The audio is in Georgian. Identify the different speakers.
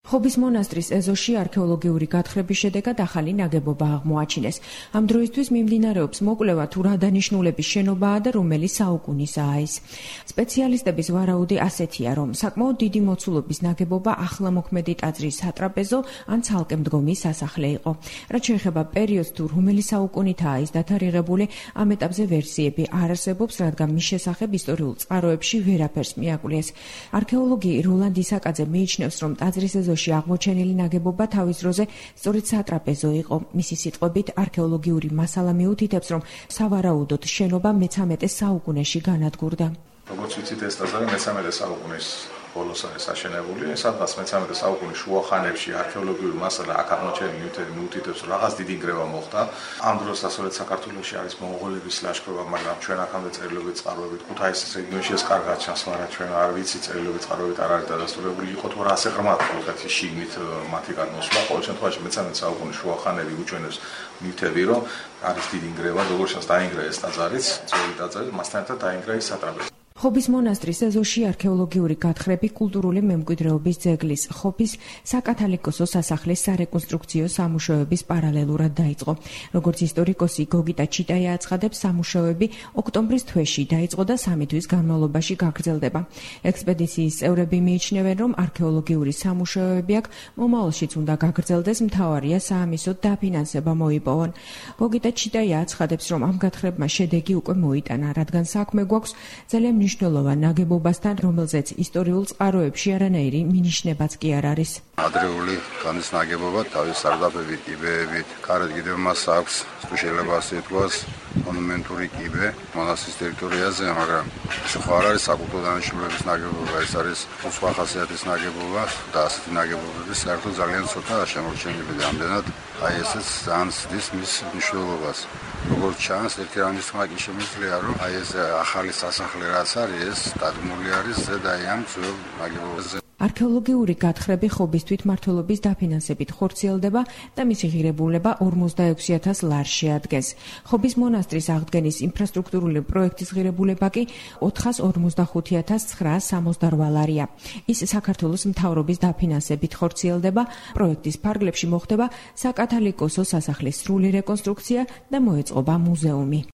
Speaker 1: ხობის მონასტრის ეზოში არქეოლოგიური გათხრების შედეგად ახალი ნაგებობა აღმოაჩინეს. ამ დროისთვის მიმდინარეობს მოკვლევა თუ რა დანიშნულების შენობაა და რომელი საუკუნისაა ის. სპეციალისტების ვარაუდი ასეთია, რომ საკმაოდ დიდი მოცულობის ნაგებობა ახლამოქმედი ტაძრის სატრაპეზო ან ცალკე მდგომი სასახლე იყო. რაც შეეხება პერიოდს თუ რომელი საუკუნითაა ის დათარიღებული, ამ ეტაპზე ვერსიები არ არსებობს, რადგან მის შესახებ ისტორიულ წყაროებში ვერაფერს მიაკვლეს. არქეოლოგი როლანდ ისაკაძე მიიჩნევს, რომ ტაძრის ეზოში აღმოჩენილი ნაგებობა თავის დროზე სწორედ სატრაპეზო იყო. მისი სიტყვებით, არქეოლოგიური მასალა მიუთითებს, რომ სავარაუდოდ შენობა მე-13 საუკუნეში განადგურდა.
Speaker 2: როგორც ვიცით, ეს ტაძარი მე-13 საუკუნის ბოლოს არის აშენებული. სადღაც მე-13 საუკუნის შუა ხანებში არქეოლოგიური მასალა აქ აღმოჩენილი ნივთები მიუთითებს, რომ რაღაც დიდი ნგრევა მოხდა. ამ დროს დასავლეთ საქართველოში არის მონღოლების ლაშქრობა, მაგრამ ჩვენ აქამდე წერილობით წყაროებით ქუთაისის რეგიონში ეს კარგად ჩანს, მაგრამ ჩვენ არ ვიცით წერილობით წყაროებით არ არის დადასტურებული იყო თუ რა ასე ღრმად კოლხეთის შიგნით მათი გადმოსვლა. ყოველ შემთხვევაში მე-13 საუკუნის შუა ხანები უჩვენებს ნივთები, რომ არის დიდი ნგრევა, როგორც ჩანს დაინგრა ეს ტაძარიც, ძველი ტაძარი, მასთან ერთად დაინგრა ის სატრაპეზო.
Speaker 1: ხობის მონასტრის ეზოში არქეოლოგიური გათხრები კულტურული მემკვიდრეობის ძეგლის ხობის საკათალიკოსო სასახლის სარეკონსტრუქციო სამუშაოების პარალელურად დაიწყო. როგორც ისტორიკოსი გოგიტა ჩიტაია აცხადებს, სამუშაოები ოქტომბრის თვეში დაიწყო და 3 თვის განმავლობაში გაგრძელდება. ექსპედიციის წევრები მიიჩნევენ, რომ არქეოლოგიური სამუშაოები აქ მომავალშიც უნდა გაგრძელდეს, მთავარია საამისოდ დაფინანსება მოიპოვონ. გოგიტა ჩიტაია აცხადებს, რომ ამ გათხრებმა შედეგი უკვე მოიტანა, რადგან საქმე გვაქვს ძალიან მნიშვნელოვან ნაგებობასთან, რომელზეც ისტორიულ წყაროებში არანაირი მინიშნებაც კი არ არის.
Speaker 3: ადრეული ხანის ნაგებობა თავის სარდაფებით, კიბეებით, კარად კიდევ მას აქვს, შეიძლება ასე ითქვას, მონუმენტური კიბე მონასტრის ტერიტორიაზე, მაგრამ ეს ხო არ არის საკულტურო დანიშნულების ნაგებობა, ეს არის სხვა ხასიათის ნაგებობა და ასეთი ნაგებობები საერთოდ ძალიან ცოტაა შემორჩენილი. ამდენად აი ესეც ძალიან ზრდის მის მნიშვნელობას. როგორც ჩანს, ერთი რამის თქმა კი შემიძლია, რომ აი ეს ახალი სასახლე რაც არის, ეს დადგმული არის ზედა ამ ძველ ნაგებობაზე.
Speaker 1: არქეოლოგიური გათხრები ხობის თვითმმართველობის დაფინანსებით ხორციელდება და მისი ღირებულება 46,000 ლარს შეადგენს. ხობის მონასტრის აღდგენის ინფრასტრუქტურული პროექტის ღირებულება კი 455,968 ლარია. ის საქართველოს მთავრობის დაფინანსებით ხორციელდება. პროექტის ფარგლებში მოხდება საკათალიკოსო სასახლის სრული რეკონსტრუქცია და მოეწყობა მუზეუმი.